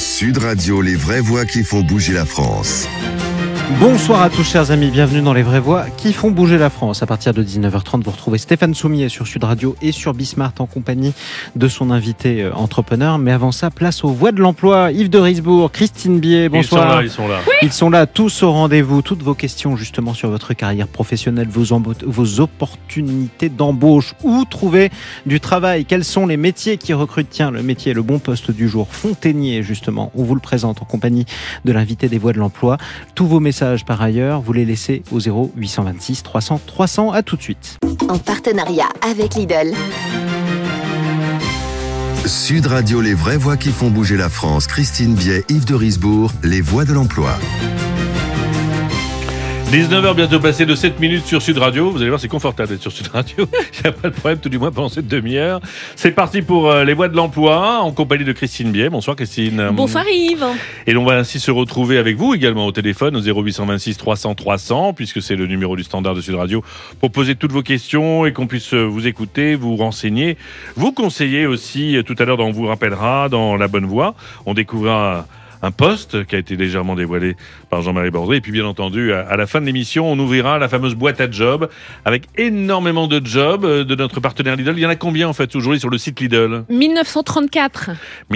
Sud Radio, les vraies voix qui font bouger la France. Bonsoir à tous chers amis, bienvenue dans Les Vraies Voix qui font bouger la France. À partir de 19h30, vous retrouvez Stéphane Soumier sur Sud Radio et sur Bismart en compagnie de son invité entrepreneur. Mais avant ça, place aux voix de l'emploi. Yves de Risbourg, Christine Bier, bonsoir. Ils sont là. Oui. Ils sont là, tous au rendez-vous. Toutes vos questions justement sur votre carrière professionnelle, vos opportunités d'embauche. Où trouver du travail? Quels sont les métiers qui recrutent? Tiens, le métier, le bon poste du jour, fontainier justement. On vous le présente en compagnie de l'invité des voix de l'emploi. Tous vos messages par ailleurs, vous les laissez au 0826 300 300. À tout de suite. En partenariat avec Lidl. Sud Radio, les vraies voix qui font bouger la France. Christine Biet, Yves de Risbourg, les voix de l'emploi. 19h bientôt passé de 7 minutes sur Sud Radio. Vous allez voir, c'est confortable d'être sur Sud Radio. Il n'y a pas de problème, tout du moins pendant cette demi-heure. C'est parti pour les voix de l'emploi en compagnie de Christine Biet. Bonsoir Christine. Bonsoir Yves. Et on va ainsi se retrouver avec vous également au téléphone au 0826 300 300 puisque c'est le numéro du standard de Sud Radio pour poser toutes vos questions et qu'on puisse vous écouter, vous renseigner, vous conseiller aussi. Tout à l'heure, on vous rappellera dans La Bonne Voie, on découvrira un poste qui a été légèrement dévoilé par Jean-Marie Bordé. Et puis bien entendu, à la fin de l'émission, on ouvrira la fameuse boîte à jobs avec énormément de jobs de notre partenaire Lidl. Il y en a combien en fait aujourd'hui sur le site Lidl? 1934.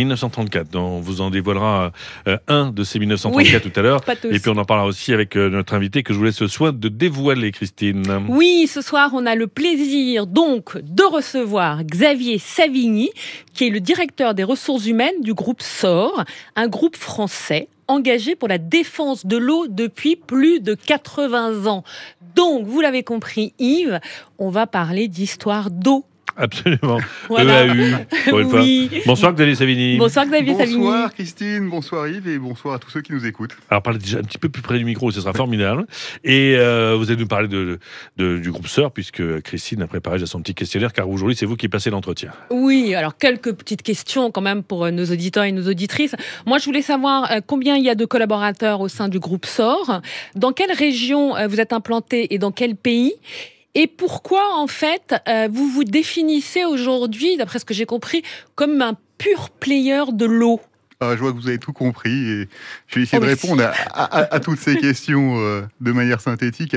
1934. On vous en dévoilera un de ces 1934 tout à l'heure. Et puis on en parlera aussi avec notre invité que je vous laisse le soin de dévoiler, Christine. Oui, ce soir, on a le plaisir donc de recevoir Xavier Savigny, qui est le directeur des ressources humaines du groupe SOR, un groupe français engagé pour la défense de l'eau depuis plus de 80 ans. Donc, vous l'avez compris, Yves, on va parler d'histoire d'eau. Absolument. Voilà. EAU. Oui. Bonsoir Xavier Savigny. Bonsoir Xavier Savigny. Bonsoir Christine, bonsoir Yves et bonsoir à tous ceux qui nous écoutent. Alors parlez déjà un petit peu plus près du micro, ce sera formidable. Et vous allez nous parler du groupe SOR puisque Christine a préparé son petit questionnaire car aujourd'hui c'est vous qui passez l'entretien. Oui, alors quelques petites questions quand même pour nos auditeurs et nos auditrices. Moi je voulais savoir combien il y a de collaborateurs au sein du groupe SOR, dans quelle région vous êtes implanté et dans quel pays? Et pourquoi, en fait, vous vous définissez aujourd'hui, d'après ce que j'ai compris, comme un pur player de l'eau? Je vois que vous avez tout compris et je vais essayer de répondre à toutes ces questions de manière synthétique.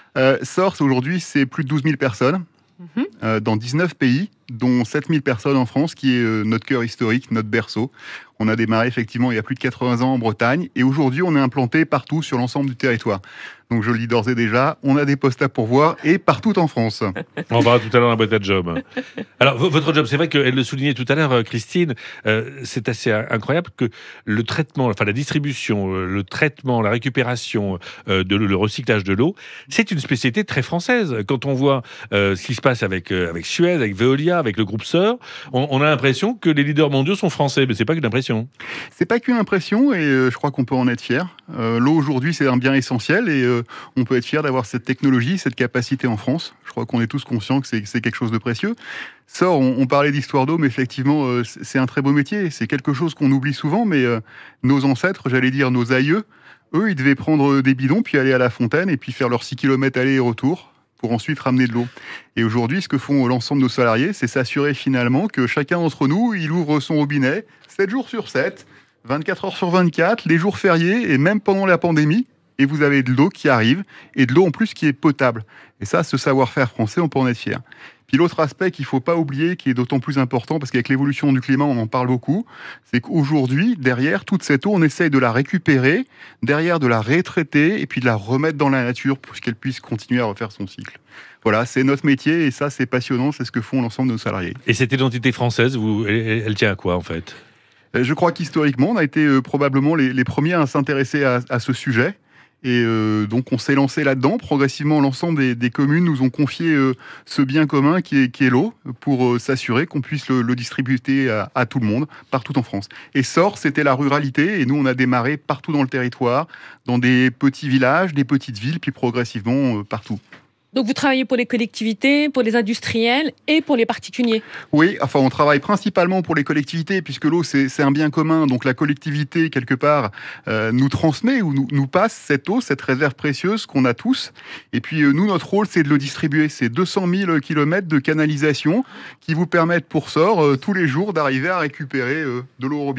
SOR, aujourd'hui, c'est plus de 12 000 personnes dans 19 pays, dont 7 000 personnes en France, qui est notre cœur historique, notre berceau. On a démarré effectivement il y a plus de 80 ans en Bretagne et aujourd'hui on est implanté partout sur l'ensemble du territoire. Donc je le dis d'ores et déjà, on a des postes à pourvoir et partout en France. On verra tout à l'heure la boîte à job. Alors votre job, c'est vrai qu'elle le soulignait tout à l'heure, Christine, c'est assez incroyable que le traitement, enfin la distribution, le traitement, la récupération, le recyclage de l'eau, c'est une spécialité très française. Quand on voit ce qui se passe avec Suez, avec Veolia, avec le groupe SOR, on a l'impression que les leaders mondiaux sont français, mais c'est pas qu'une impression. C'est pas qu'une impression et je crois qu'on peut en être fier. L'eau aujourd'hui c'est un bien essentiel et on peut être fier d'avoir cette technologie, cette capacité en France. Je crois qu'on est tous conscients que c'est quelque chose de précieux. SOR, on parlait d'histoire d'eau, mais effectivement c'est un très beau métier. C'est quelque chose qu'on oublie souvent, mais nos ancêtres, j'allais dire nos aïeux, eux ils devaient prendre des bidons puis aller à la fontaine et puis faire leurs 6 km aller et retour pour ensuite ramener de l'eau. Et aujourd'hui, ce que font l'ensemble de nos salariés, c'est s'assurer finalement que chacun d'entre nous, il ouvre son robinet 7 jours sur 7, 24 heures sur 24, les jours fériés et même pendant la pandémie, et vous avez de l'eau qui arrive, et de l'eau en plus qui est potable. Et ça, ce savoir-faire français, on peut en être fier. Puis l'autre aspect qu'il ne faut pas oublier, qui est d'autant plus important, parce qu'avec l'évolution du climat, on en parle beaucoup, c'est qu'aujourd'hui, derrière toute cette eau, on essaye de la récupérer, derrière de la retraiter, et puis de la remettre dans la nature pour qu'elle puisse continuer à refaire son cycle. Voilà, c'est notre métier, et ça, c'est passionnant, c'est ce que font l'ensemble de nos salariés. Et cette identité française, elle tient à quoi, en fait? Je crois qu'historiquement, on a été probablement les premiers à s'intéresser à ce sujet. Et donc on s'est lancé là-dedans. Progressivement, l'ensemble des communes nous ont confié ce bien commun qui est l'eau pour s'assurer qu'on puisse le distribuer à tout le monde, partout en France. Et SOR, c'était la ruralité. Et nous, on a démarré partout dans le territoire, dans des petits villages, des petites villes, puis progressivement partout. Donc vous travaillez pour les collectivités, pour les industriels et pour les particuliers? Oui, enfin on travaille principalement pour les collectivités puisque l'eau c'est un bien commun. Donc la collectivité quelque part nous transmet ou nous passe cette eau, cette réserve précieuse qu'on a tous. Et puis nous notre rôle c'est de le distribuer. C'est 200 000 kilomètres de canalisation qui vous permettent pour SOR tous les jours d'arriver à récupérer de l'eau au robinet.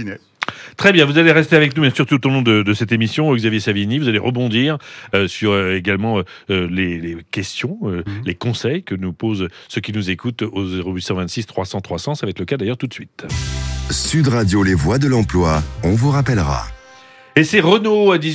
Très bien, vous allez rester avec nous, bien sûr, tout au long de cette émission, Xavier Savigny. Vous allez rebondir sur également les questions, les conseils que nous posent ceux qui nous écoutent au 0826 300 300. Ça va être le cas d'ailleurs tout de suite. Sud Radio, les voix de l'emploi, on vous rappellera. Et c'est Renaud à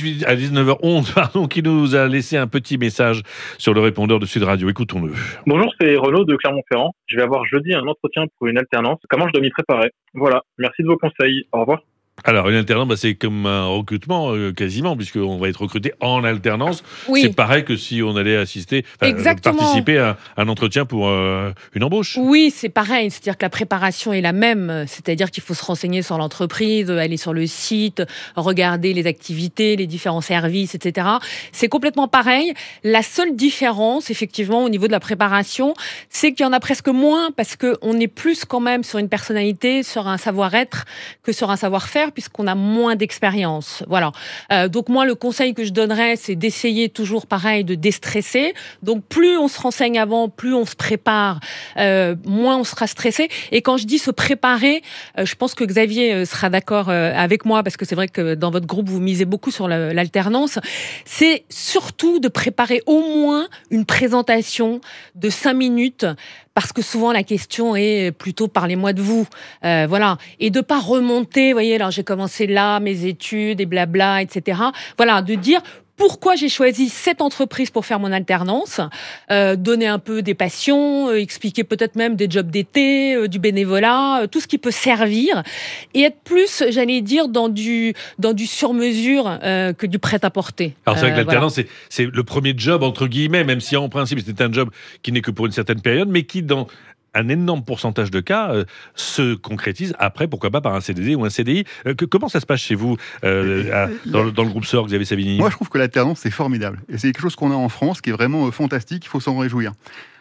19h11 qui nous a laissé un petit message sur le répondeur de Sud Radio. Écoutons-le. Bonjour, c'est Renaud de Clermont-Ferrand. Je vais avoir jeudi un entretien pour une alternance. Comment je dois m'y préparer? Voilà, merci de vos conseils. Au revoir. Alors, une alternance, c'est comme un recrutement quasiment, puisqu'on va être recruté en alternance. Oui. C'est pareil que si on allait participer à un entretien pour une embauche. Oui, c'est pareil. C'est-à-dire que la préparation est la même. C'est-à-dire qu'il faut se renseigner sur l'entreprise, aller sur le site, regarder les activités, les différents services, etc. C'est complètement pareil. La seule différence, effectivement, au niveau de la préparation, c'est qu'il y en a presque moins parce qu'on est plus quand même sur une personnalité, sur un savoir-être que sur un savoir-faire, puisqu'on a moins d'expérience. Voilà. Donc moi, le conseil que je donnerais, c'est d'essayer toujours pareil de déstresser. Donc plus on se renseigne avant, plus on se prépare, moins on sera stressé. Et quand je dis se préparer, je pense que Xavier sera d'accord avec moi, parce que c'est vrai que dans votre groupe, vous misez beaucoup sur l'alternance. C'est surtout de préparer au moins une présentation de 5 minutes, parce que souvent la question est plutôt parlez-moi de vous, voilà, et de pas remonter, vous voyez, alors j'ai commencé là mes études et blabla, etc. Voilà, de dire pourquoi j'ai choisi cette entreprise pour faire mon alternance, donner un peu des passions, expliquer peut-être même des jobs d'été, du bénévolat, tout ce qui peut servir, et être plus, j'allais dire, dans du sur-mesure que du prêt-à-porter. Alors c'est vrai que l'alternance, voilà. c'est le premier job, entre guillemets, même si en principe c'est un job qui n'est que pour une certaine période, mais qui, dans un énorme pourcentage de cas, se concrétise après, pourquoi pas par un CDD ou un CDI. Comment ça se passe chez vous, dans le groupe SOR, Xavier Savigny? Moi, je trouve que l'alternance, c'est formidable. Et c'est quelque chose qu'on a en France qui est vraiment fantastique, il faut s'en réjouir.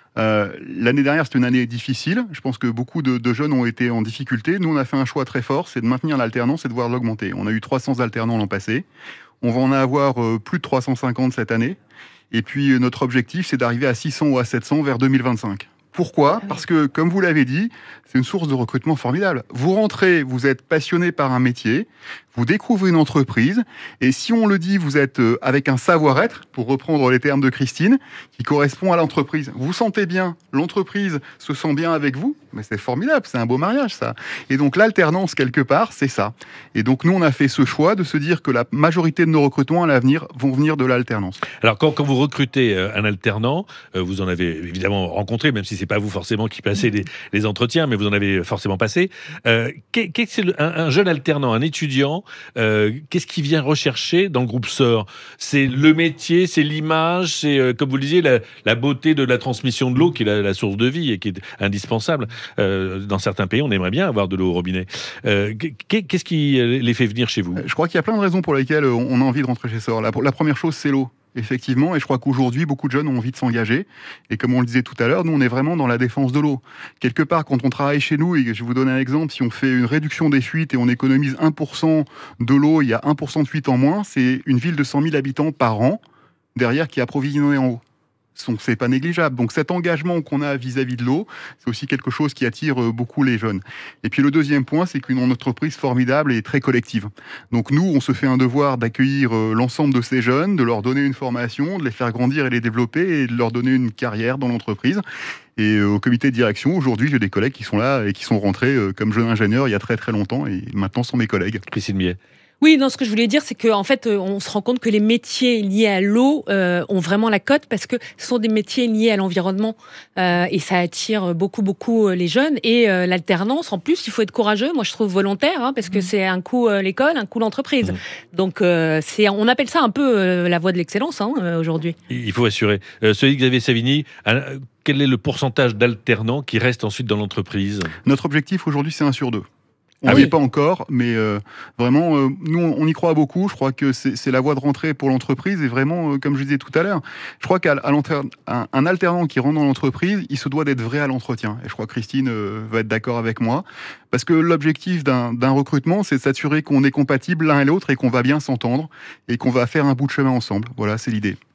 L'année dernière, c'était une année difficile. Je pense que beaucoup de jeunes ont été en difficulté. Nous, on a fait un choix très fort, c'est de maintenir l'alternance et de voir l'augmenter. On a eu 300 alternants l'an passé. On va en avoir plus de 350 cette année. Et puis, notre objectif, c'est d'arriver à 600 ou à 700 vers 2025. Pourquoi ? Parce que, comme vous l'avez dit, c'est une source de recrutement formidable. Vous rentrez, vous êtes passionné par un métier, vous découvrez une entreprise, et si on le dit, vous êtes avec un savoir-être, pour reprendre les termes de Christine, qui correspond à l'entreprise. Vous sentez bien, l'entreprise se sent bien avec vous, mais c'est formidable, c'est un beau mariage ça. Et donc l'alternance, quelque part, c'est ça. Et donc nous, on a fait ce choix de se dire que la majorité de nos recrutements à l'avenir vont venir de l'alternance. Alors quand vous recrutez un alternant, vous en avez évidemment rencontré, même si c'est pas vous forcément qui passez les entretiens, mais vous en avez forcément passé. Qu'est-ce que un jeune alternant, un étudiant, qu'est-ce qu'il vient rechercher dans le groupe SOR? C'est le métier, c'est l'image, c'est, comme vous le disiez, la beauté de la transmission de l'eau qui est la source de vie et qui est indispensable. Dans certains pays, on aimerait bien avoir de l'eau au robinet. Qu'est-ce qui les fait venir chez vous? Je crois qu'il y a plein de raisons pour lesquelles on a envie de rentrer chez SOR. La première chose, c'est l'eau. Effectivement, et je crois qu'aujourd'hui, beaucoup de jeunes ont envie de s'engager. Et comme on le disait tout à l'heure, nous, on est vraiment dans la défense de l'eau. Quelque part, quand on travaille chez nous, et je vais vous donner un exemple, si on fait une réduction des fuites et on économise 1% de l'eau, il y a 1% de fuite en moins, c'est une ville de 100 000 habitants par an, derrière, qui est approvisionnée en eau. Donc, c'est pas négligeable. Donc, cet engagement qu'on a vis-à-vis de l'eau, c'est aussi quelque chose qui attire beaucoup les jeunes. Et puis, le deuxième point, c'est qu'une entreprise formidable et très collective. Donc, nous, on se fait un devoir d'accueillir l'ensemble de ces jeunes, de leur donner une formation, de les faire grandir et les développer et de leur donner une carrière dans l'entreprise. Et au comité de direction, aujourd'hui, j'ai des collègues qui sont là et qui sont rentrés comme jeunes ingénieurs il y a très très longtemps et maintenant sont mes collègues. Christine Millet. Oui, non, ce que je voulais dire, c'est qu'en fait, on se rend compte que les métiers liés à l'eau ont vraiment la cote parce que ce sont des métiers liés à l'environnement et ça attire beaucoup les jeunes. Et l'alternance, en plus, il faut être courageux. Moi, je trouve volontaire parce que c'est un coup l'école, un coup l'entreprise. Donc, on appelle ça un peu la voie de l'excellence aujourd'hui. Il faut assurer. Celui de Xavier Savigny, quel est le pourcentage d'alternants qui restent ensuite dans l'entreprise? Notre objectif aujourd'hui, c'est 1 sur 2. On n'y est pas encore, mais vraiment, nous, on y croit beaucoup. Je crois que c'est la voie de rentrée pour l'entreprise. Et vraiment, comme je disais tout à l'heure, je crois qu'un alternant qui rentre dans l'entreprise, il se doit d'être vrai à l'entretien. Et je crois que Christine va être d'accord avec moi. Parce que l'objectif d'un recrutement, c'est de s'assurer qu'on est compatibles l'un et l'autre et qu'on va bien s'entendre et qu'on va faire un bout de chemin ensemble. Voilà, c'est l'idée.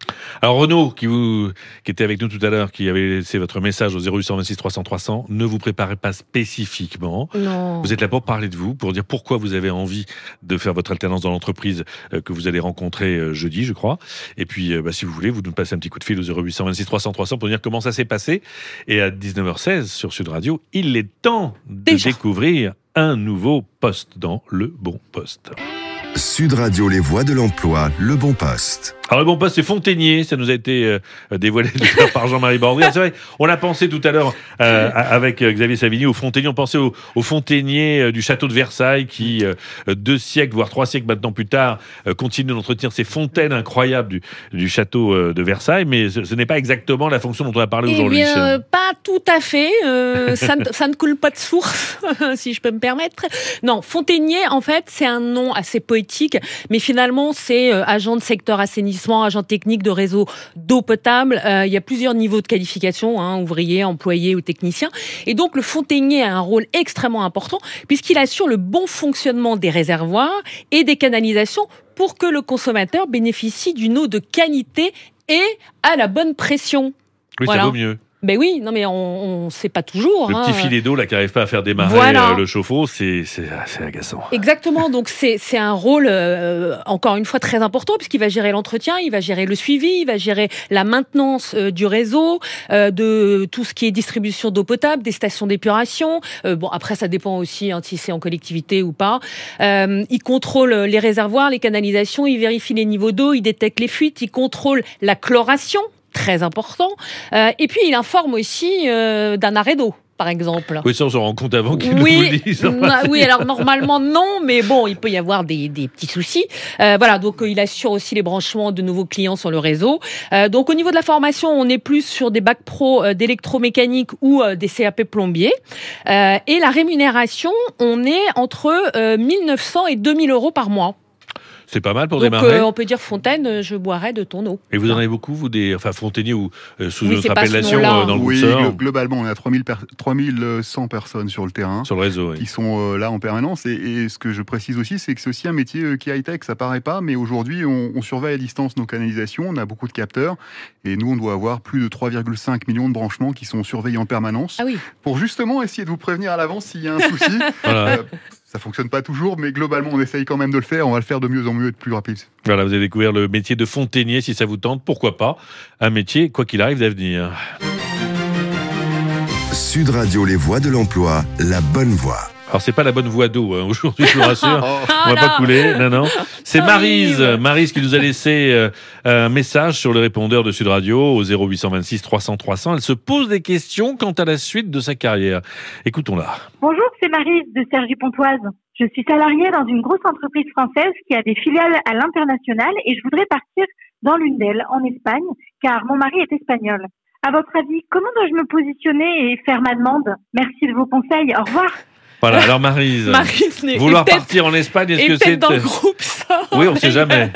Alors Renaud, qui était avec nous tout à l'heure, qui avait laissé votre message au 0826 300 300, ne vous préparez pas spécifiquement. Non. Vous êtes là pour parler de vous, pour dire pourquoi vous avez envie de faire votre alternance dans l'entreprise que vous allez rencontrer jeudi, je crois. Et puis, si vous voulez, vous nous passez un petit coup de fil au 0826 300 300 pour dire comment ça s'est passé. Et à 19h16 sur Sud Radio, il est temps de découvrir un nouveau poste dans Le Bon Poste. Sud Radio, les voix de l'emploi, Le Bon Poste. Alors le bon poste, c'est Fontainier, ça nous a été dévoilé par Jean-Marie Bordry. C'est vrai, on l'a pensé tout à l'heure avec Xavier Savigny au Fontainier, on pensait au Fontainier du château de Versailles qui, 2 siècles, voire 3 siècles maintenant plus tard, continue d'entretenir ces fontaines incroyables du château de Versailles, mais ce n'est pas exactement la fonction dont on a parlé aujourd'hui. Eh bien, pas tout à fait, ça ne coule pas de source, si je peux me permettre. Non, Fontainier, en fait, c'est un nom assez poétique, mais finalement, c'est agent de secteur assainissement, agent technique de réseau d'eau potable. Il y a plusieurs niveaux de qualification, ouvrier, employé ou technicien. Et donc, le fontainier a un rôle extrêmement important puisqu'il assure le bon fonctionnement des réservoirs et des canalisations pour que le consommateur bénéficie d'une eau de qualité et à la bonne pression. Oui, voilà. Ça vaut mieux. Ben oui, non mais on sait pas toujours. Le petit filet d'eau là qui n'arrive pas à faire démarrer le chauffe-eau, c'est agaçant. Exactement, donc c'est un rôle encore une fois très important puisqu'il va gérer l'entretien, il va gérer le suivi, il va gérer la maintenance du réseau, de tout ce qui est distribution d'eau potable, des stations d'épuration. Bon après ça dépend aussi si c'est en collectivité ou pas. Il contrôle les réservoirs, les canalisations, il vérifie les niveaux d'eau, il détecte les fuites, il contrôle la chloration. Très important. Et puis, il informe aussi d'un arrêt d'eau, par exemple. Oui, ça, on s'en rend compte avant qu'ils nous le disent. Oui, alors normalement, non, mais bon, il peut y avoir des petits soucis. Voilà, donc il assure aussi les branchements de nouveaux clients sur le réseau. Donc, au niveau de la formation, on est plus sur des bacs pro d'électromécanique ou des CAP plombier. Et la rémunération, on est entre 1 900 et 2 000 euros par mois. C'est pas mal pour donc, démarrer. On peut dire Fontaine, je boirai de ton eau. Et vous en avez beaucoup, vous, Fontainier ou sous notre appellation dans le Oui, globalement, on a 3100 personnes sur le terrain. Sur le réseau, qui sont là en permanence. Et ce que je précise aussi, c'est que c'est aussi un métier qui est high-tech. Ça paraît pas, mais aujourd'hui, on surveille à distance nos canalisations. On a beaucoup de capteurs. Et nous, on doit avoir plus de 3,5 millions de branchements qui sont surveillés en permanence. Ah oui. Pour justement essayer de vous prévenir à l'avance s'il y a un souci. Voilà. Ça fonctionne pas toujours, mais globalement, on essaye quand même de le faire. On va le faire de mieux en mieux et de plus rapide. Voilà, vous avez découvert le métier de fontainier. Si ça vous tente, pourquoi pas. Un métier, quoi qu'il arrive, d'avenir. Sud Radio, les voix de l'emploi, la bonne voix. Alors, c'est pas la bonne voie d'eau, aujourd'hui, je vous rassure. On va pas couler, non. C'est Maryse qui nous a laissé un message sur le répondeur de Sud Radio au 0826 300 300. Elle se pose des questions quant à la suite de sa carrière. Écoutons-la. Bonjour, c'est Maryse de Cergy-Pontoise. Je suis salariée dans une grosse entreprise française qui a des filiales à l'international et je voudrais partir dans l'une d'elles, en Espagne, car mon mari est espagnol. À votre avis, comment dois-je me positionner et faire ma demande ? Merci de vos conseils. Au revoir. Voilà, alors Maryse, vouloir partir en Espagne, est-ce que c'est... dans le groupe, ça. Oui, on ne sait jamais.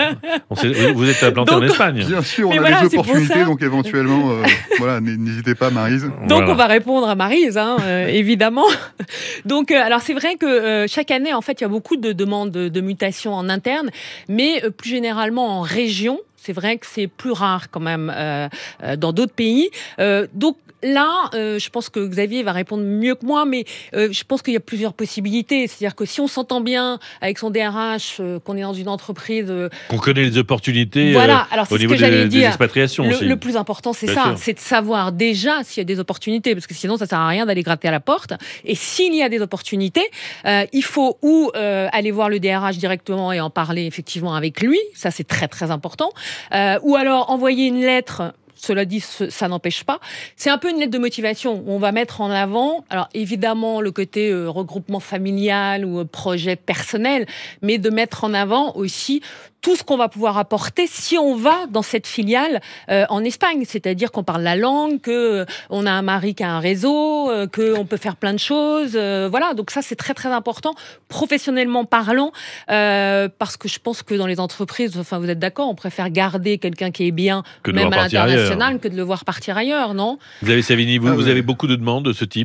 Vous êtes implanté en Espagne. Bien sûr, on a des opportunités, donc éventuellement, n'hésitez pas, Maryse. Donc, on va répondre à Maryse, évidemment. Donc, alors c'est vrai que chaque année, en fait, il y a beaucoup de demandes de mutation en interne, mais plus généralement en région. C'est vrai que c'est plus rare quand même dans d'autres pays. Donc là, je pense que Xavier va répondre mieux que moi, mais je pense qu'il y a plusieurs possibilités. C'est-à-dire que si on s'entend bien avec son DRH, qu'on est dans une entreprise... qu'on connaît les opportunités alors, au niveau des expatriations aussi. Le plus important, c'est ça. C'est de savoir déjà s'il y a des opportunités, parce que sinon, ça sert à rien d'aller gratter à la porte. Et s'il y a des opportunités, il faut aller voir le DRH directement et en parler effectivement avec lui. Ça, c'est très, très important. Ou alors envoyer une lettre. Cela dit, ça n'empêche pas. C'est un peu une lettre de motivation où on va mettre en avant, alors évidemment le côté regroupement familial ou projet personnel, mais de mettre en avant aussi tout ce qu'on va pouvoir apporter si on va dans cette filiale en Espagne. C'est-à-dire qu'on parle la langue, qu'on a un mari qui a un réseau, qu'on peut faire plein de choses. Voilà, donc ça c'est très très important, professionnellement parlant, parce que je pense que dans les entreprises, enfin vous êtes d'accord, on préfère garder quelqu'un qui est bien, même à l'international, que de le voir partir ailleurs, non ? Xavier Savigny, vous avez beaucoup de demandes de ce type ?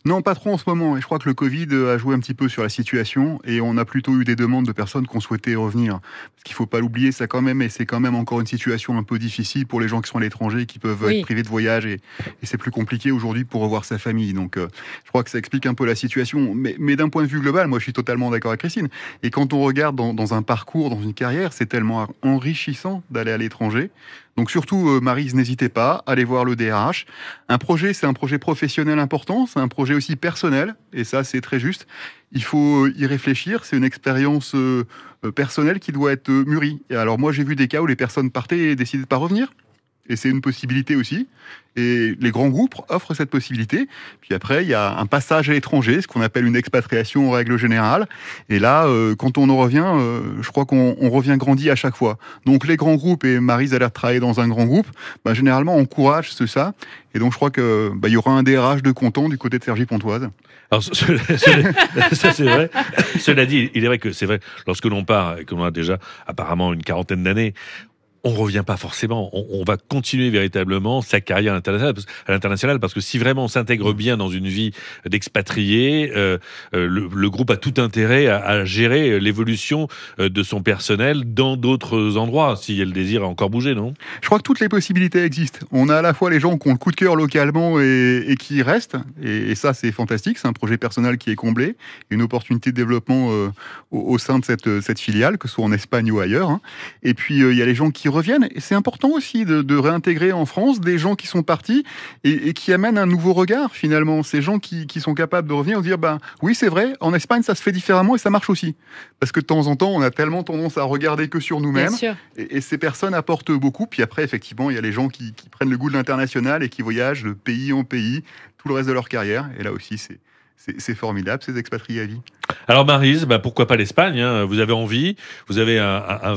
Non, pas trop en ce moment. Et je crois que le Covid a joué un petit peu sur la situation et on a plutôt eu des demandes de personnes qui ont souhaité revenir. Parce qu'il ne faut pas l'oublier, ça quand même, et c'est quand même encore une situation un peu difficile pour les gens qui sont à l'étranger, qui peuvent être privés de voyage et c'est plus compliqué aujourd'hui pour revoir sa famille. Donc, je crois que ça explique un peu la situation. Mais d'un point de vue global, moi, je suis totalement d'accord avec Christine. Et quand on regarde dans un parcours, dans une carrière, c'est tellement enrichissant d'aller à l'étranger. Donc surtout, Maryse, n'hésitez pas, allez voir le DRH. Un projet, c'est un projet professionnel important, c'est un projet aussi personnel, et ça, c'est très juste. Il faut y réfléchir, c'est une expérience personnelle qui doit être mûrie. Et alors moi, j'ai vu des cas où les personnes partaient et décidaient de pas revenir. Et c'est une possibilité aussi. Et les grands groupes offrent cette possibilité. Puis après, il y a un passage à l'étranger, ce qu'on appelle une expatriation en règle générale. Et là, quand on en revient, je crois qu'on revient grandi à chaque fois. Donc les grands groupes, et Maryse a l'air de travailler dans un grand groupe, généralement encouragent ça. Et donc je crois que il y aura un DRH de content du côté de Cergy-Pontoise. Alors, ça c'est vrai. Cela dit, il est vrai que c'est vrai, lorsque l'on part, et que l'on a déjà apparemment une quarantaine d'années, on revient pas forcément. On va continuer véritablement sa carrière à l'international parce que si vraiment on s'intègre bien dans une vie d'expatrié, le groupe a tout intérêt à gérer l'évolution de son personnel dans d'autres endroits, si elle désire encore bouger, non ? Je crois que toutes les possibilités existent. On a à la fois les gens qui ont le coup de cœur localement et qui restent, et ça c'est fantastique, c'est un projet personnel qui est comblé, une opportunité de développement au sein de cette filiale, que ce soit en Espagne ou ailleurs. Hein. Et puis il y a les gens qui reviennent, et c'est important aussi de réintégrer en France des gens qui sont partis et qui amènent un nouveau regard finalement. Ces gens qui sont capables de revenir et de dire oui c'est vrai, en Espagne ça se fait différemment et ça marche aussi. Parce que de temps en temps on a tellement tendance à regarder que sur nous-mêmes et ces personnes apportent beaucoup. Puis après effectivement il y a les gens qui prennent le goût de l'international et qui voyagent de pays en pays tout le reste de leur carrière, et là aussi c'est formidable, ces expatriés à vie. Alors Maryse, pourquoi pas l'Espagne, hein ? Vous avez envie, vous avez une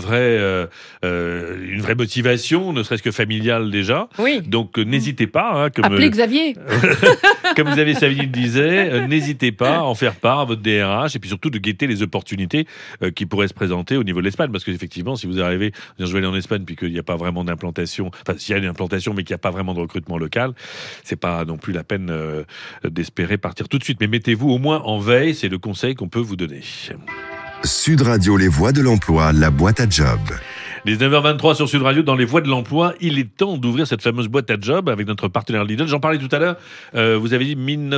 vraie motivation, ne serait-ce que familiale déjà. Oui. Donc n'hésitez pas. Hein, appelez Xavier. Comme Xavier Savigny le disait, n'hésitez pas à en faire part à votre DRH et puis surtout de guetter les opportunités qui pourraient se présenter au niveau de l'Espagne. Parce qu'effectivement, si vous arrivez, je vais aller en Espagne puis qu'il n'y a pas vraiment d'implantation, enfin s'il y a une implantation mais qu'il n'y a pas vraiment de recrutement local, c'est pas non plus la peine d'espérer partir tout de suite. Mais mettez-vous au moins en veille, c'est le conseil qu'on peut vous donner. Sud Radio, les voies de l'emploi, la boîte à job. 19h23 sur Sud Radio, dans les voies de l'emploi, il est temps d'ouvrir cette fameuse boîte à job avec notre partenaire Lidl. J'en parlais tout à l'heure, vous avez dit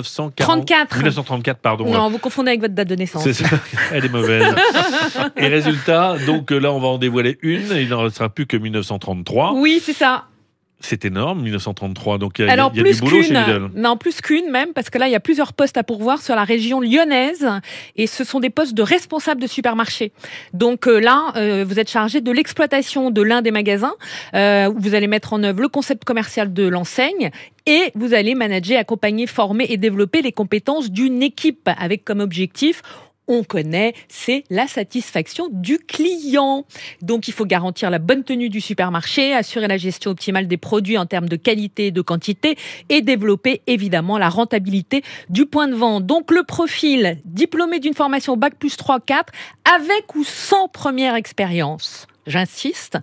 1934, pardon. Non, vous confondez avec votre date de naissance. C'est ça, elle est mauvaise. Et résultat, donc là on va en dévoiler une, il n'en restera plus que 1933. Oui, c'est ça. C'est énorme, 1933. Donc il y a du boulot chez Lidl. Non, plus qu'une même, parce que là, il y a plusieurs postes à pourvoir sur la région lyonnaise. Et ce sont des postes de responsables de supermarché. Donc là, vous êtes chargé de l'exploitation de l'un des magasins. Vous allez mettre en œuvre le concept commercial de l'enseigne. Et vous allez manager, accompagner, former et développer les compétences d'une équipe avec comme objectif... On connaît, c'est la satisfaction du client. Donc, il faut garantir la bonne tenue du supermarché, assurer la gestion optimale des produits en termes de qualité et de quantité et développer évidemment la rentabilité du point de vente. Donc, le profil diplômé d'une formation Bac plus 3-4 avec ou sans première expérience. J'insiste.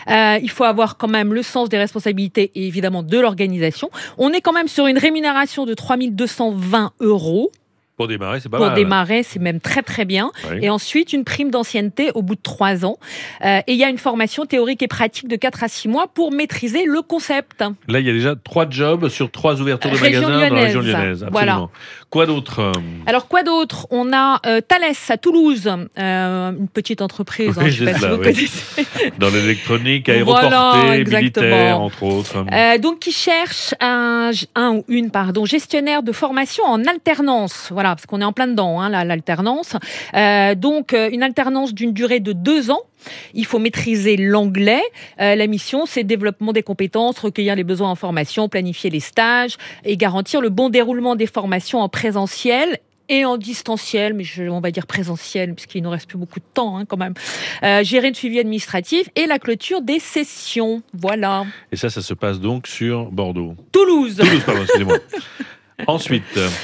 Il faut avoir quand même le sens des responsabilités et évidemment de l'organisation. On est quand même sur une rémunération de 3 220 €. Pour démarrer, c'est pas mal. Pour démarrer, c'est même très très bien. Oui. Et ensuite, une prime d'ancienneté au bout de 3 ans. Et il y a une formation théorique et pratique de 4 à 6 mois pour maîtriser le concept. Là, il y a déjà 3 jobs sur 3 ouvertures de magasins dans la région lyonnaise. Absolument. Voilà. Quoi d'autre ? Alors, quoi d'autre ? On a Thales à Toulouse, une petite entreprise, je ne sais pas si vous connaissez. Dans l'électronique, aéroportée, militaire, entre autres. Donc, qui cherche un ou une gestionnaire de formation en alternance. Voilà, parce qu'on est en plein dedans, l'alternance. Donc, une alternance d'une durée de 2 ans. Il faut maîtriser l'anglais. La mission, c'est le développement des compétences, recueillir les besoins en formation, planifier les stages et garantir le bon déroulement des formations en présentiel et en distanciel, mais on va dire présentiel, puisqu'il nous reste plus beaucoup de temps quand même. Gérer le suivi administratif et la clôture des sessions. Voilà. Et ça se passe donc sur Bordeaux. Toulouse, pardon, excusez-moi. Ensuite,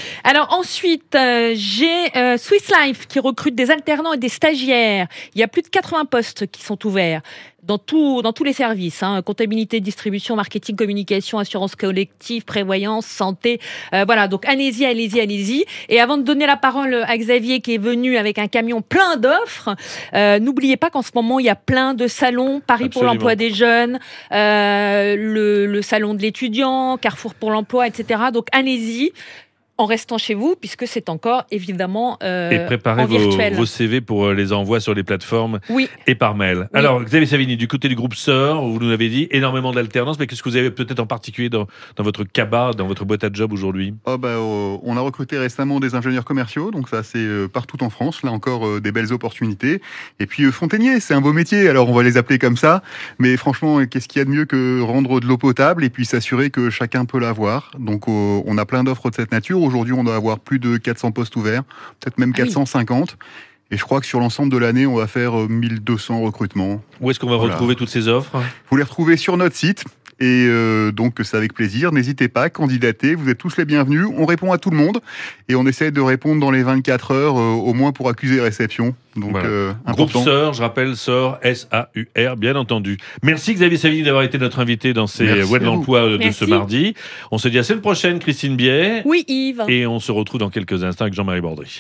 j'ai Swiss Life qui recrute des alternants et des stagiaires. Il y a plus de 80 postes qui sont ouverts. dans tous les services, comptabilité, distribution, marketing, communication, assurance collective, prévoyance, santé. Voilà, donc allez-y. Et avant de donner la parole à Xavier qui est venu avec un camion plein d'offres, n'oubliez pas qu'en ce moment, il y a plein de salons. Paris pour l'emploi des jeunes, le salon de l'étudiant, Carrefour pour l'emploi, etc. Donc allez-y. En restant chez vous, puisque c'est encore évidemment et préparez vos CV pour les envois sur les plateformes et par mail. Oui. Alors, Xavier Savini, du côté du groupe SOR, vous nous avez dit énormément d'alternance, mais qu'est-ce que vous avez peut-être en particulier dans votre cabas, dans votre boîte à job aujourd'hui ? On a recruté récemment des ingénieurs commerciaux, donc ça c'est partout en France, là encore des belles opportunités. Et puis fontainier, c'est un beau métier, alors on va les appeler comme ça, mais franchement, qu'est-ce qu'il y a de mieux que rendre de l'eau potable et puis s'assurer que chacun peut l'avoir. Donc on a plein d'offres de cette nature. Aujourd'hui, on doit avoir plus de 400 postes ouverts, peut-être même 450. Et je crois que sur l'ensemble de l'année, on va faire 1200 recrutements. Où est-ce qu'on va retrouver toutes ces offres ? Vous les retrouvez sur notre site. Et donc, c'est avec plaisir. N'hésitez pas, candidatez. Vous êtes tous les bienvenus. On répond à tout le monde. Et on essaye de répondre dans les 24 heures, au moins pour accuser réception. Donc, voilà. Groupe SOR, je rappelle, SOR, S-A-U-R, bien entendu. Merci Xavier Savini d'avoir été notre invité dans ces Voix de l'emploi de ce mardi. On se dit à la semaine prochaine, Christine Biet. Oui, Yves. Et on se retrouve dans quelques instants avec Jean-Marie Bordry.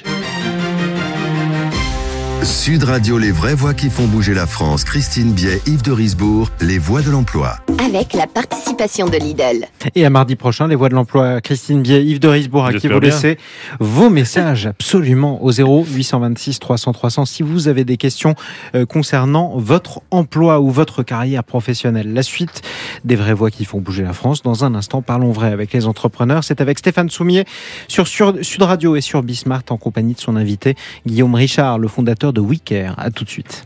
Sud Radio, les vraies voix qui font bouger la France. Christine Biet, Yves de Risbourg, les voix de l'emploi. Avec la participation de Lidl. Et à mardi prochain, les voix de l'emploi, Christine Biet, Yves de Risbourg, à qui vous laissez vos messages absolument au 0826 300 300 si vous avez des questions concernant votre emploi ou votre carrière professionnelle. La suite des vraies voix qui font bouger la France. Dans un instant, parlons vrai avec les entrepreneurs. C'est avec Stéphane Soumier sur Sud Radio et sur Bismart en compagnie de son invité Guillaume Richard, le fondateur de WeCare. À tout de suite.